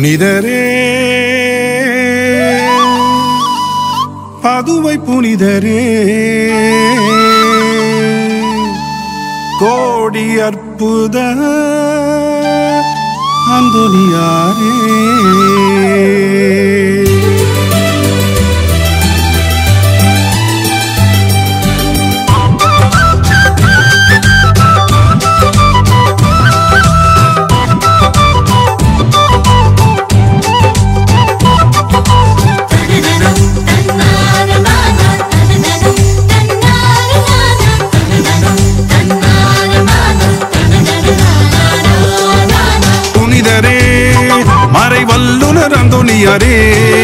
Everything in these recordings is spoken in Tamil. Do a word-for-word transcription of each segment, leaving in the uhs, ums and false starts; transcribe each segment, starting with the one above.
புனிதரே பதுவை புனிதரே கோடி அற்புத அந்தோனியாரே மறைவல்லுனர் அந்தோனியாரே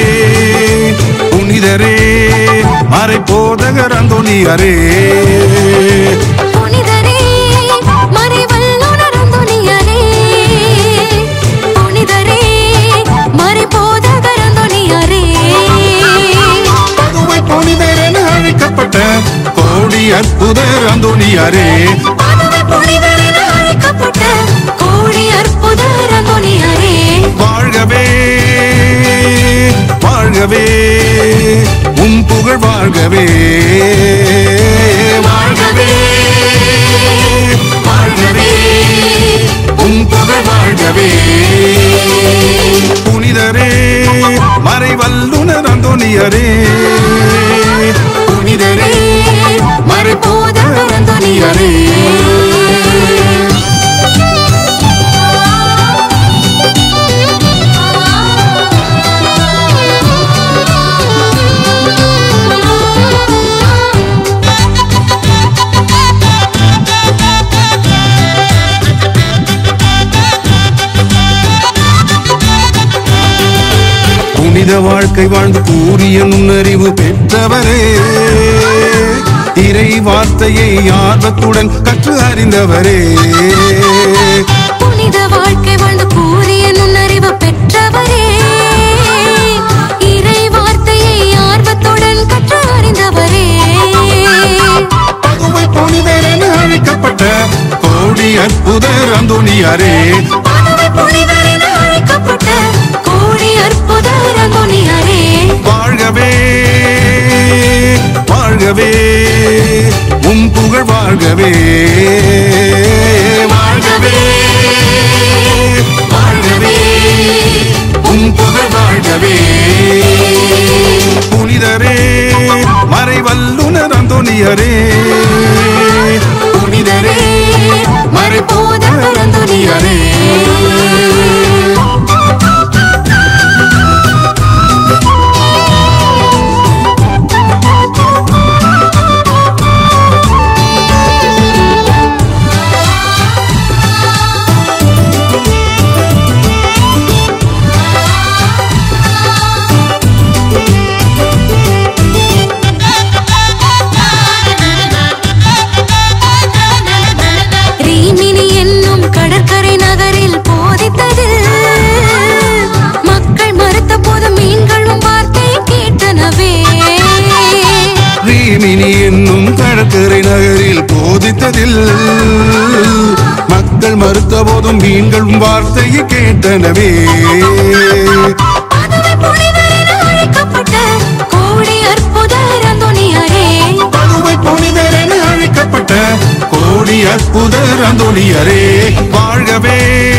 புனிதரே மறை போதகர் அந்தோனியாரே புனிதரே மறைவல்லுனர் அந்தோனியாரே புனிதரே மறை போதகர் அந்தோனியாரே பதுவை புனிதர் என அழைக்கப்பட்ட கோடி அற்புதர் அந்தோனியாரே பதுவை புனிதர் என அழைக்கப்பட்ட கோடி அற்புதர் அந்தோனியாரே வாழ்கவே வாழ்கவே உம் புகழ் வாழ்கவே வாழ்கவே வாழ்கவே உம் புகழ் வாழ்கவே புனிதரே மறைவல்லுனர் அந்தோனியாரே புனிதரே மறை போதகர் அந்தோனியாரே புனித வாழ்க்கை வாழ்ந்து கூறிய நுண்ணறிவு பெற்றவரே இறை வார்த்தையை ஆர்வத்துடன் கற்று அறிந்தவரே புனித வாழ்க்கை வாழ்ந்து கூறிய நுண்ணறிவு பெற்றவரே இறை வார்த்தையை ஆர்வத்துடன் கற்று அறிந்தவரே பதுவை புனிதர் என அழைக்கப்பட்ட கோடி அற்புதர் அந்தோனியாரே பதுவை புனிதர் என அழைக்கப்பட்ட கோடி அற்புதர் அந்தோனியாரே வாழ்கவே வாழ்கவே உம் புகழ் வாழ்கவே வாழ்கவே வாழ்கவே உம் புகழ் வாழ்கவே புனிதரே மறைவல்லுனர் அந்தோனியாரே புனிதரே மறை போதகர் அந்தோனியாரே என்னும் கடற்கரை நகரில் போதித்ததில் மக்கள் மறுத்த போதும் மீன்களும் வார்த்தையை கேட்டனவே கோடி அற்புதர் அந்தோனியாரே பதுவை புனிதர் என அழைக்கப்பட்ட கோடி அற்புதர் அந்தோனியாரே வாழ்கவே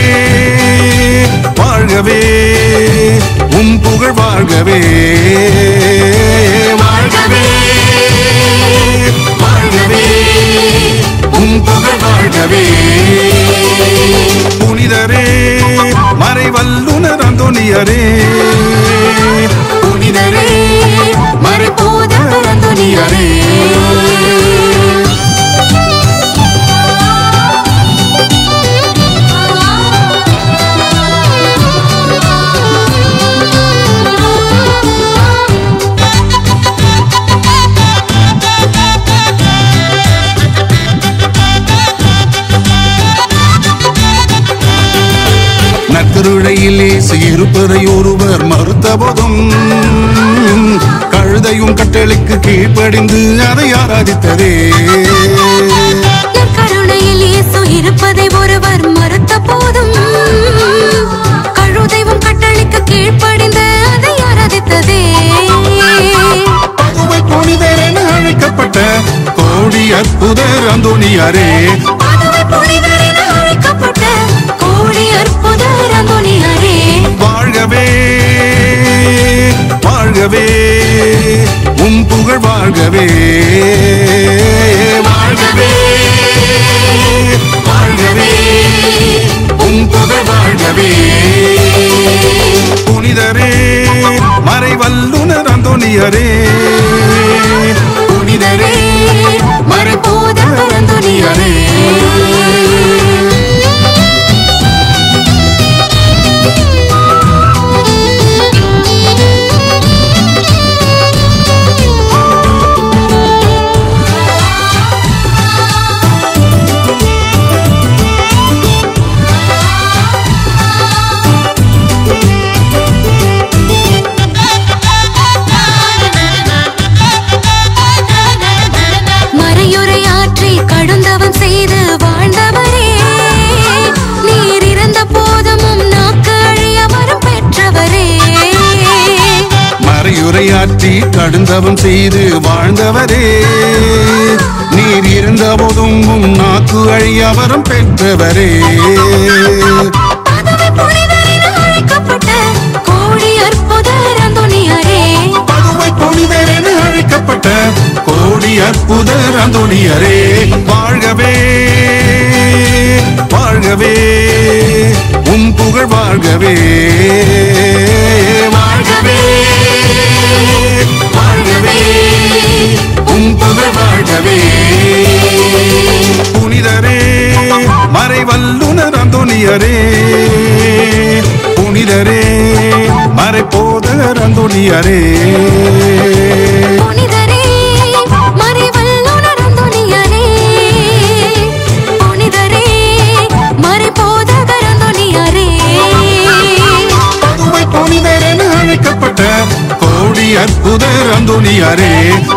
வாழ்கவே உம் புகழ் வாழ்கவே வாழ்கவே வாழ்கவே உம் புகழ் வாழ்கவே புனிதரே மறைவல்லுனர் அந்தோனியாரே புனிதரே மறை போதகர் அந்தோனியாரே நற்கருணையிலே இருப்பதை ஒருவர் மறுத்த போதும் கழுதையும் கட்டளைக்கு கீழ்ப்படிந்து அதை ஆராதித்ததே நற்கருணையில் இயேசு இருப்பதை ஒருவர் மறுத்த போதும் கழுதையும் கட்டளைக்கு அந்தோனியாரே பதுவை புனிதர் என அழைக்கப்பட்ட கோடி அற்புதர் அந்தோனியாரே வாழ்கவே வாழ்கவே உம் புகழ் வாழ்கவே வாழ்கவே வாழ்கவே உம் புகழ் வாழ்கவே புனிதரே மறைவல்லுனர் அந்தோனியாரே புனிதரே மறைபோதகர் அந்தோனியாரே கடுந்தவம் செய்து வாழ்ந்தவரே நீர் இருந்த போதும் நாக்கு அழிய வரம் பெற்றவரே மறையுரையாற்றி கடுந்தவம் செய்து வாழ்ந்தவரே நீர் இருந்த போதும் நாக்கு அழிய வரம் பெற்றவரே பதுவை புனிதர் என அழைக்கப்பட்ட கோடி அற்புதர் அந்தோனியாரே பதுவை புனிதர் என அழைக்கப்பட்ட கோடி அற்புதர் அந்தோனியாரே வாழ்கவே வாழ்கவே உம் புகழ் வாழ்கவே வாழ்கவே வாழ்கவே உம் புகழ் வாழ்கவே புனிதரே மறைவல்லுனர் அந்தோனியாரே புனிதரே மறைபோதகர் அந்தோனியாரே புனிதரே மறைவல்லுனர் அந்தோனியாரே புனிதரே மறைபோதகர் அந்தோனியாரே பதுவை புனிதர் என அழைக்கப்பட்ட கோடி அற்புதர் அந்தோனியாரே